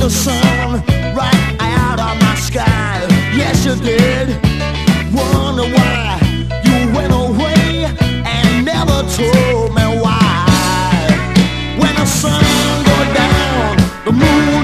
the sun right out of my sky. Yes, you did. Wonder why you went away and never told me why. When the sun goes down, the moon